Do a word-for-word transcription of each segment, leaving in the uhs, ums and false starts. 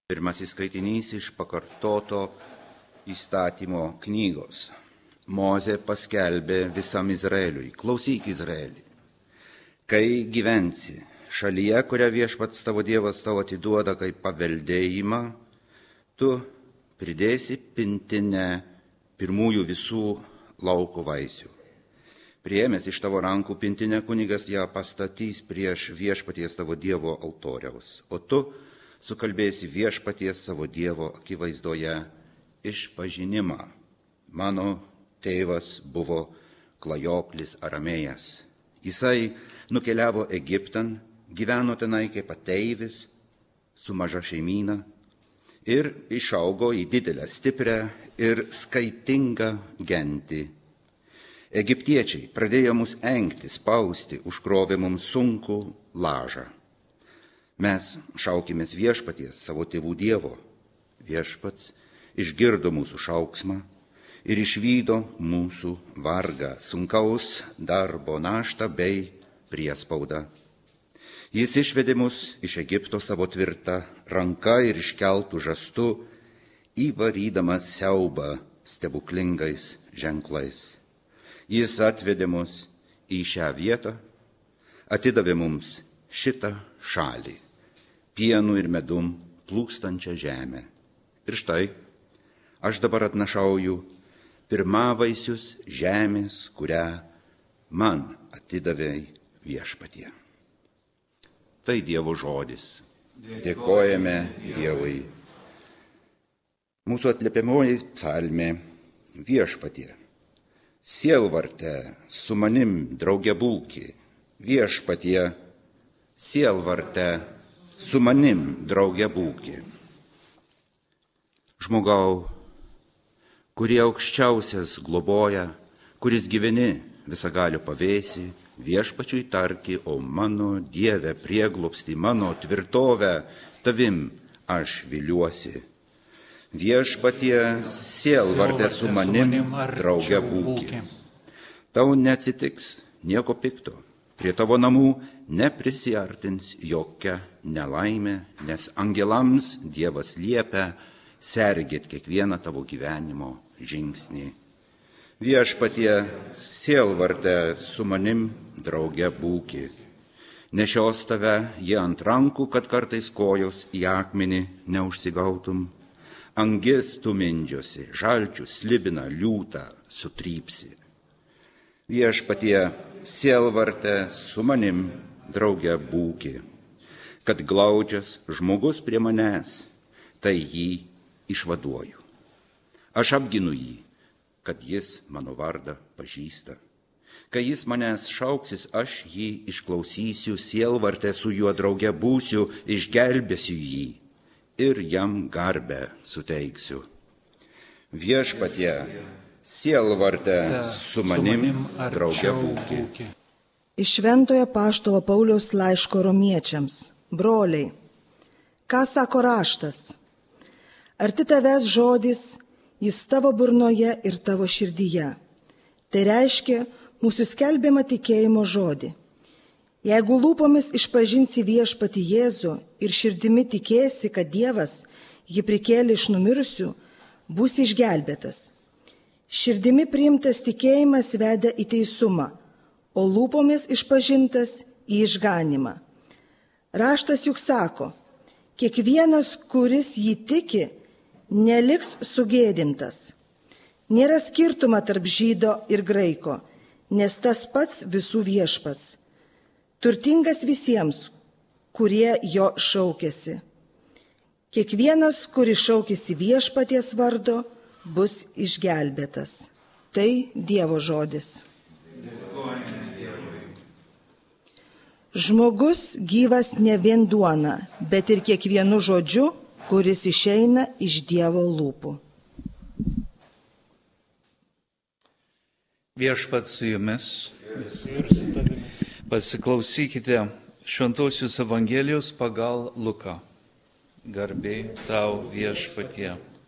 Pirmasis skaitinys iš pakartoto įstatymo knygos. Mozė paskelbė visam Izraeliui: klausyk, Izraeli, kai gyvensi šalyje, kurią Viešpats tavo Dievas tau atiduoda kaip paveldėjimą, tu pridėsi pintinę pirmųjų visų lauko vaisių. Priėmęs iš tavo rankų pintinę, kunigas ją pastatys prieš Viešpaties tavo Dievo altoriaus, o tu sukalbėsi Viešpaties savo Dievo akivaizdoje išpažinimą: mano tėvas buvo klajoklis aramėjas. Jisai nukeliavo Egiptan, gyveno tenai kaip ateivis su maža šeimyna ir išaugo į didelę, stiprią ir skaitingą gentį. Egiptiečiai pradėjo mus engti, spausti, užkrovė mums sunkų lažą. Mes šaukėmės Viešpaties, savo tėvų Dievo. Viešpats išgirdo mūsų šauksmą ir išvydo mūsų vargą, sunkaus darbo naštą bei priespaudą. Jis išvedė mus iš Egipto savo tvirta ranka ir iškeltų žastu, įvarydamas siaubą stebuklingais ženklais. Jis atvedė mus į šią vietą, atidavė mums šitą šalį, pienų ir medum plūkstančią žemę. Ir štai, aš dabar atnašauju pirmavaisius žemės, kurią man atidavė Viešpatie. Tai Dievo žodis. Dėkojame Dievui. Mūsų atliepiamoji psalmė: Viešpatie, sielvarte su manim drauge būki. Viešpatie, sielvarte su manim drauge būki. Žmogau, kurie aukščiausias globoja, kuris gyveni visagalio pavėsį, Viešpačiui tarki: o mano Dieve prieglobsti, mano tvirtovę, tavim aš viliuosi. Viešpatie, sielvarte su manim drauge būki. Tau neatsitiks nieko pikto, prie tavo namų neprisiartins jokia nelaimė, nes angelams Dievas liepia sergėt kiekvieną tavo gyvenimo žingsnį. Viešpatie, sielvarte su manim drauge būki. Nešios tave jie ant rankų, kad kartais kojos į akmenį neužsigautum. Angis tu mindžiosi, žalčių slibina, liūtą sutrypsi. Viešpatie, sielvarte su manim drauge būki. Kad glaudžias žmogus prie manęs, tai jį išvaduoju. Aš apginu jį, kad jis mano vardą pažįsta. Kai jis manęs šauksis, aš jį išklausysiu, sielvarte su juo drauge būsiu, išgelbėsiu jį ir jam garbę suteiksiu. Viešpatie, sielvarte su manim drauge būki. Iš Šventojo Apaštalo Pauliaus laiško Romiečiams: broliai, ką sako raštas? Arti tavęs žodis, jis tavo burnoje ir tavo širdyje. Tai reiškia mūsų skelbiamą tikėjimo žodį. Jeigu lūpomis išpažinsi Viešpatį Jėzų ir širdimi tikėsi, kad Dievas jį prikėlė iš numirusių, būsi išgelbėtas. Širdimi priimtas tikėjimas veda į teisumą, o lūpomis išpažintas į išganimą. Raštas juk sako: kiekvienas, kuris jį tiki, neliks sugėdintas. Nėra skirtumo tarp žydo ir graiko, nes tas pats visų Viešpats. Turtingas visiems, kurie jo šaukiasi. Kiekvienas, kuris šaukiasi Viešpaties vardo, bus išgelbėtas. Tai Dievo žodis. Žmogus gyvas ne vien duona, bet ir kiekvienu žodžiu, kuris išeina iš Dievo lūpų. Viešpats su jumis. Pasiklausykite Šventosios Evangelijos pagal Luką. Garbė tau, Viešpatie.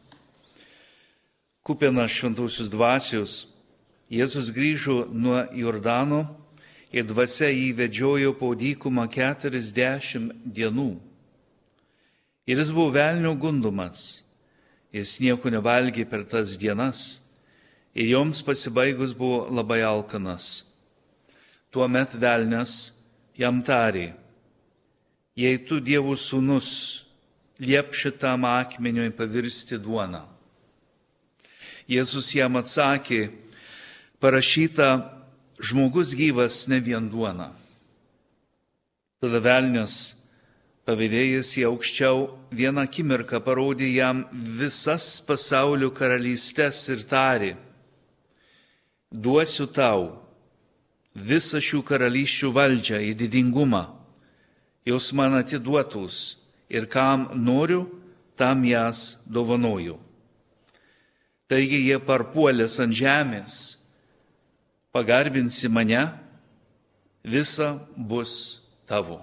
Kupinas šventosios dvasios, Jėzus grįžo nuo Jordano ir dvasia jį vedžiojo po dykumą keturiasdešimt dienų. Ir jis buvo velnio gundomas. Jis nieko nevalgė per tas dienas ir joms pasibaigus buvo labai alkanas. Tuomet velnias jam tarė: jei tu Dievo sūnus, liep šitam akmeniui pavirsti duoną. Jėzus jam atsakė: parašyta, žmogus gyvas ne vien duona. Tada velnias, pavydėjęs į aukščiau, vieną akimirką parodė jam visas pasaulio karalystes ir tarė: duosiu tau visą šių karalysčių valdžią į didingumą, jos man atiduotus, ir kam noriu, tam jas dovanoju. Taigi jie parpuolės ant žemės, pagarbinsi mane, visa bus tavo.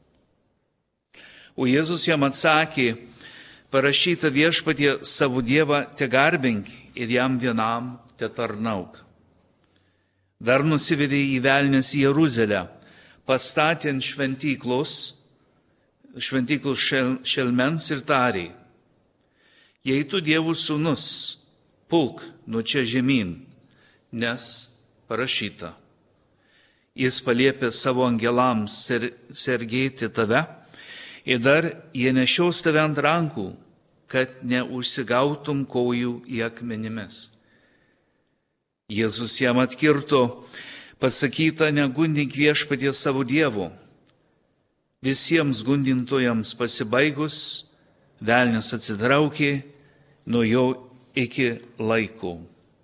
O Jėzus jam atsakė: parašyta, viešpatie savo Dievą te garbink ir jam vienam te tarnauk. Dar nusivedė į velnias į Jeruzalę, pastatė ant šventyklos, šventyklos šel, šelmens ir tarė: jei tu Dievo sūnus, pulk nuo čia žemyn, nes parašyta: jis paliepė savo angelams ser, sergėti tave ir dar jie nešios tave ant rankų, kad neužsigautum kojų į akmenimis. Jėzus jam atkirto: pasakyta, negundink viešpaties savo Dievo. Visiems gundintojams pasibaigus, velnias atsitraukė nuo jo iki laiko.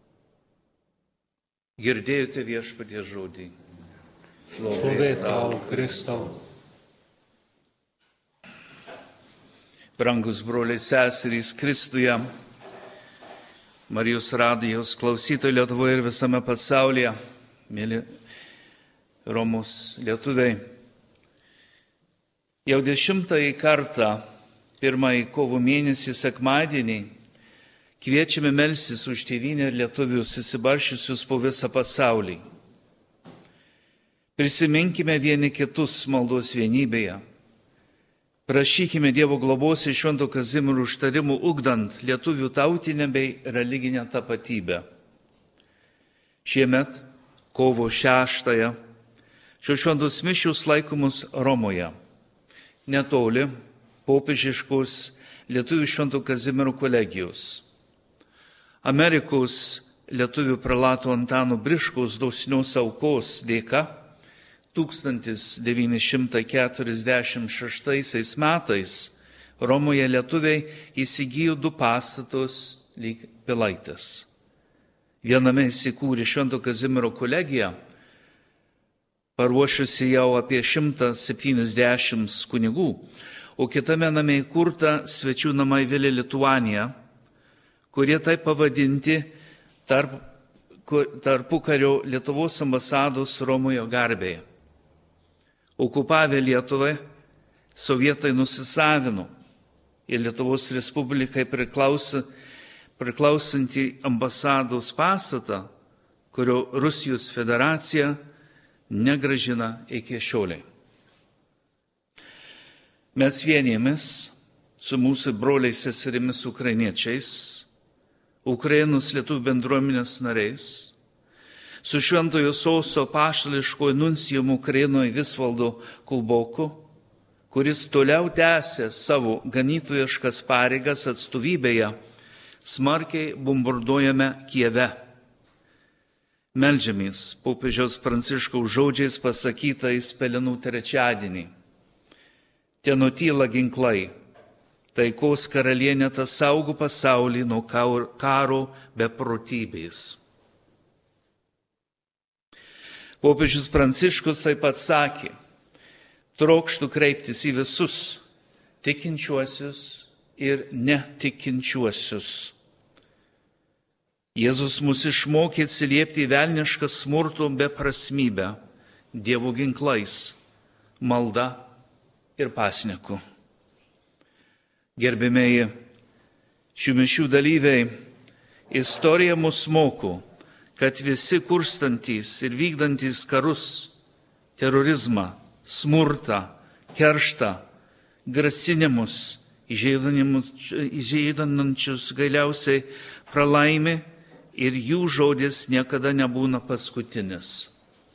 Girdėjote viešpaties žodį. Šlovė tau, Kristau. Brangus broliai seserys Kristuje, Marijos radijos klausytojai Lietuvoje ir visame pasaulyje, mėly Romos lietuviai. Jau dešimtąjį kartą, pirmąjį kovo mėnesį sekmadienį, kviečiame melstis už tėvynę ir lietuvius įsibaršiusius po visą pasaulį. Prisiminkime vieni kitus maldos vienybėje. Prašykime Dievo globos ir Švento Kazimiero užtarimų, ugdant lietuvių tautinę bei religinę tapatybę. Šiemet, kovo šeštąją, šios šventos mišios laikomos Romoje, netoli popiežiškos lietuvių Švento Kazimiero kolegijos. Amerikos lietuvių prelato Antano Briškaus dosnios aukos dėka tūkstantis devyni šimtai keturiasdešimt šeštaisiais metais Romoje lietuviai įsigijo du pastatus lyg pilaitės. Viename įsikūrė Švento Kazimiero kolegija, paruošusi jau apie šimtą septyniasdešimt kunigų, o kitame name įkurta svečių namai Vilė Lituanija, kurie taip pavadinti tarp, tarpukario Lietuvos ambasados Romoje garbėje. Okupavę Lietuvą, sovietai nusisavino ir Lietuvos Respublikai priklauso, priklausantį ambasados pastatą, kurio Rusijos federacija negrąžina iki šiolei. Mes vienėmės su mūsų broliais seserimis ukrainiečiais, Ukrainos lietuvių bendruomenės nariais, su Šventojo Sosto apaštališkojo nuncijumi Ukrainoje Visvaldu Kulboku, kuris toliau tęsė savo ganytojiškas pareigas atstovybėje, smarkiai bombarduojame Kijeve. Meldžiamės popiežiaus Pranciškaus žodžiais pasakytais Pelenų trečiadienį. Te nutyla ginklai, taikos karalienė tas saugų pasaulį nuo karo beprotybės. Popiežius Pranciškus taip pat sakė: trokštų kreiptis į visus tikinčiuosius ir netikinčiuosius. Jėzus mus išmokė atsiliepti į velnišką smurto beprasmybę Dievo ginklais, malda ir pasniku. Gerbimieji, šių mišių dalyviai, istorija mus moko, kad visi kurstantys ir vykdantys karus, terorizmą, smurtą, kerštą, grasinimus įžeidančius galiausiai pralaimi ir jų žodis niekada nebūna paskutinis.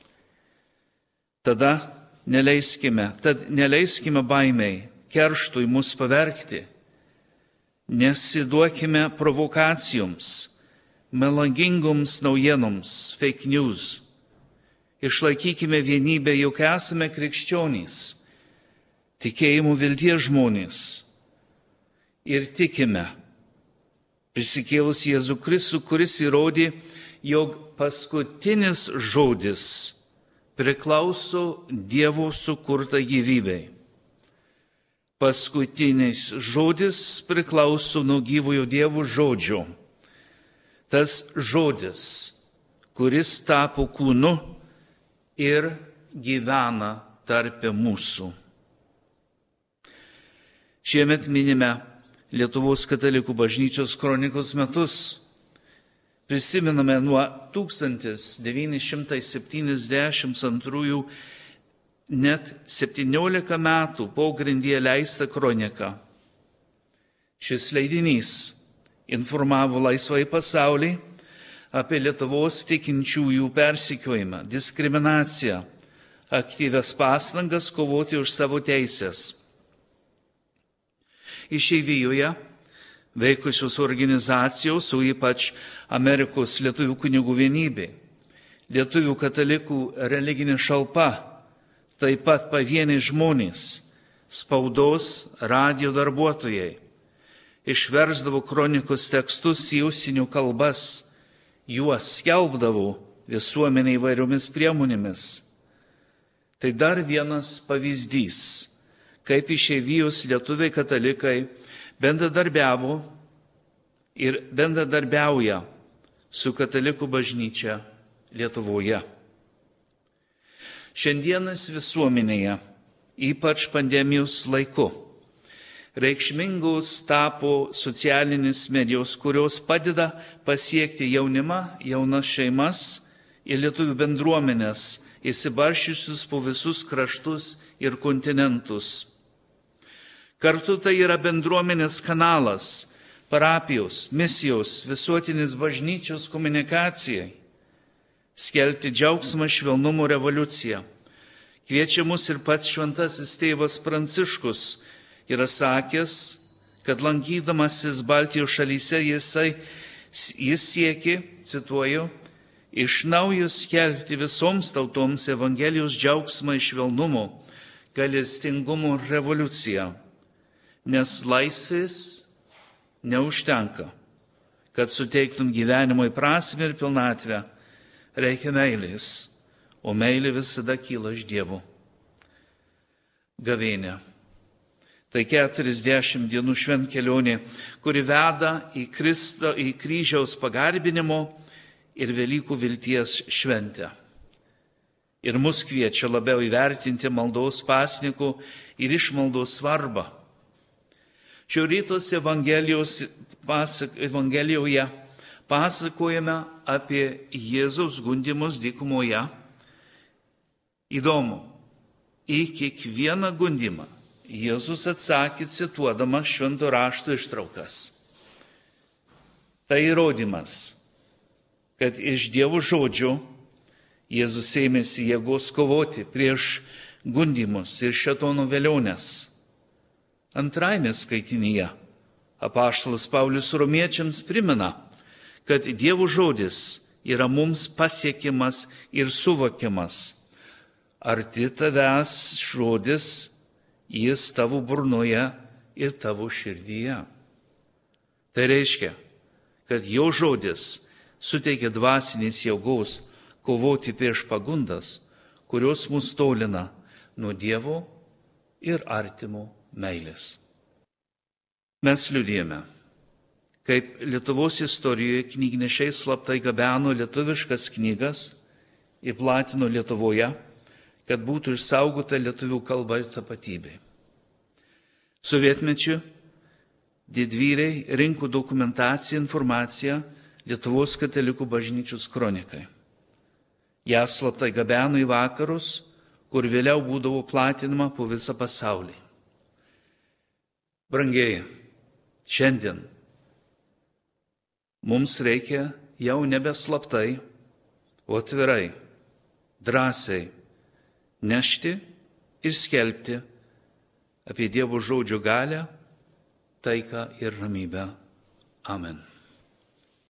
Tada neleiskime, tad neleiskime baimiai, kerštui mus pavergti, nesiduokime provokacijoms, melagingoms naujienoms, fake news. Išlaikykime vienybę, juk esame krikščionys, tikėjimų vilties žmonės ir tikime prisikėlus Jėzų Kristų, kuris įrodė, jog paskutinis žodis priklauso Dievo sukurtai gyvybei. Paskutinis žodis priklauso nuo gyvojo Dievo žodžio. Tas žodis, kuris tapo kūnu ir gyvena tarp mūsų. Šiemet minime Lietuvos katalikų bažnyčios kronikos metus. Prisimename nuo tūkstantis devyni šimtai septyniasdešimt antrųjų net septyniolika metų pogrindyje leistą kroniką. Šis leidinys informavo laisvai pasaulį apie Lietuvos tikinčiųjų persekiojimą, diskriminaciją, aktyvias pastangas kovoti už savo teisės. Išeivijoje veikusios organizacijos, o ypač Amerikos lietuvių kunigų vienybė, lietuvių katalikų religinė šalpa, taip pat pavieniai žmonės, spaudos, radijo darbuotojai, išversdavo kronikos tekstus į užsienio kalbas, juos skelbdavo visuomenei įvairiomis priemonėmis. Tai dar vienas pavyzdys, kaip išeivijos lietuviai katalikai bendradarbiavo ir bendradarbiauja su katalikų bažnyčia Lietuvoje. Šiandienas visuomenėje, ypač pandemijos laiku, reikšmingos tapo socialinės medijos, kurios padeda pasiekti jaunimą, jaunas šeimas ir lietuvių bendruomenės, įsibaršiusius po visus kraštus ir kontinentus. Kartu tai yra bendruomenės kanalas, parapijos, misijos, visuotinės bažnyčios komunikacijai, skelbti džiaugsmą švelnumo revoliuciją. Kviečia mus ir pats šventasis tėvas Pranciškus yra sakęs, kad lankydamasis Baltijos šalyse jisai, jis siekė, cituoju, iš naujo skelbti visoms tautoms Evangelijos džiaugsmą iš švelnumo, gailestingumo revoliuciją. Nes laisvės neužtenka, kad suteiktum gyvenimui prasmę ir pilnatvę, reikia meilės, o meilė visada kyla iš Dievo. Gavėnia. Tai keturiasdešimt dienų šventkelionė, kuri veda į, Kristo, į kryžiaus pagarbinimo ir Velykų vilties šventę. Ir mus kviečia labiau įvertinti maldos pasnikų ir išmaldos svarbą. Šio rytos Evangelijos, pasak, Evangelijoje pasakojame apie Jėzaus gundymus dykumoje. Įdomu, į kiekvieną gundymą Jėzus atsakė cituodamas švento rašto ištraukas. Tai įrodymas, kad iš Dievo žodžio Jėzus ėmėsi jėgos kovoti prieš gundymus ir šėtono veliones. Antrajame skaitinyje apaštalas Paulius romiečiams primena, kad Dievo žodis yra mums pasiekiamas ir suvokiamas. Arti tavęs žodis, jis tavo burnoje ir tavo širdyje. Tai reiškia, kad jo žodis suteikia dvasinės jėgos kovoti prieš pagundas, kurios mus tolina nuo Dievo ir artimo meilės. Mes liudijame, kaip Lietuvos istorijoje knygnešiai slaptai gabeno lietuviškas knygas ir platino Lietuvoje, kad būtų išsaugota lietuvių kalba ir tapatybė. Sovietmečiu didvyriai rinko dokumentaciją, informaciją Lietuvos katalikų bažnyčios kronikai. Ją slaptai gabeno į vakarus, kur vėliau būdavo platinama po visą pasaulį. Brangiai, šiandien mums reikia jau nebeslaptai, o atvirai, drąsiai nešti ir skelbti apie Dievo žodžio galią, taiką ir ramybę. Amen.